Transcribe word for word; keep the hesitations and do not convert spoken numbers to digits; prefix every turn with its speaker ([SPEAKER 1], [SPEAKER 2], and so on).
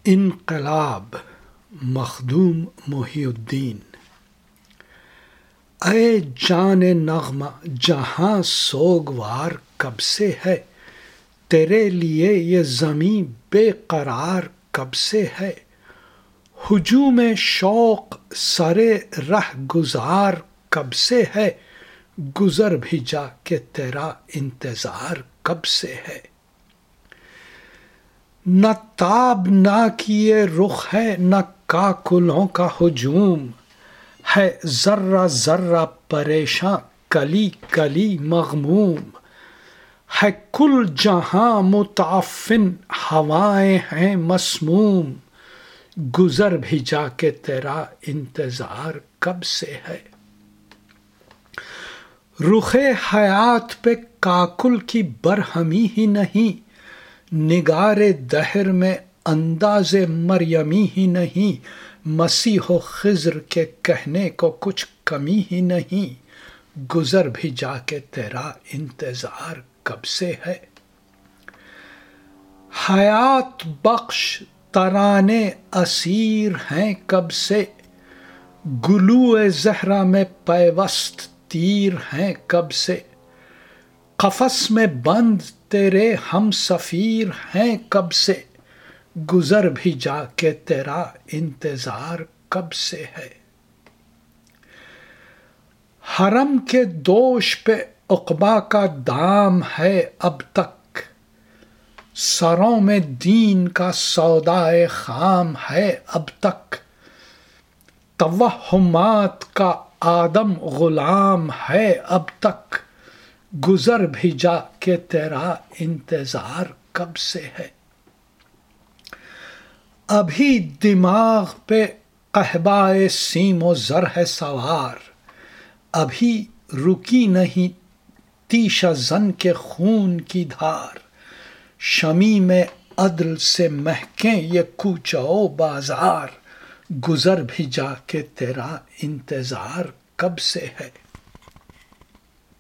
[SPEAKER 1] انقلاب مخدوم محی الدین۔ اے جان نغمہ جہاں سوگوار کب سے ہے، تیرے لیے یہ زمیں بے قرار کب سے ہے۔ ہجوم شوق سرے رہ گزار کب سے ہے، گزر بھی جا کہ تیرا انتظار کب سے ہے۔ نہ تاب نہ کیے رخ ہے نہ کاکلوں کا ہجوم، ہے ذرہ ذرہ پریشاں کلی کلی مغموم۔ ہے کل جہاں متعفن ہوائیں ہیں مسموم، گزر بھی جا کہ تیرا انتظار کب سے ہے۔ رخ حیات پہ کاکل کی برہمی ہی نہیں، نگار دہر میں انداز مریمی ہی نہیں، مسیح و خضر کے کہنے کو کچھ کمی ہی نہیں، گزر بھی جا کہ تیرا انتظار کب سے ہے۔ حیات بخش ترانے اسیر ہیں کب سے، گلو زہرہ میں پیوست تیر ہیں کب سے، قفس میں بند تیرے ہم صفیر ہیں کب سے، گزر بھی جا کہ تیرا انتظار کب سے ہے۔ حرم کے دوش پہ عقبہ کا دام ہے اب تک، سروں میں دین کا سودائے خام ہے اب تک، توہمات کا آدم غلام ہے اب تک، گزر بھی جا کہ تیرا انتظار کب سے ہے۔ ابھی دماغ پہ قحبۂ سیم و زر ہے سوار، ابھی رکی نہیں تیشہ زن کے خون کی دھار، شمیم عدل سے مہکیں یہ کوچہ و بازار، گزر بھی جا کہ تیرا انتظار کب سے ہے۔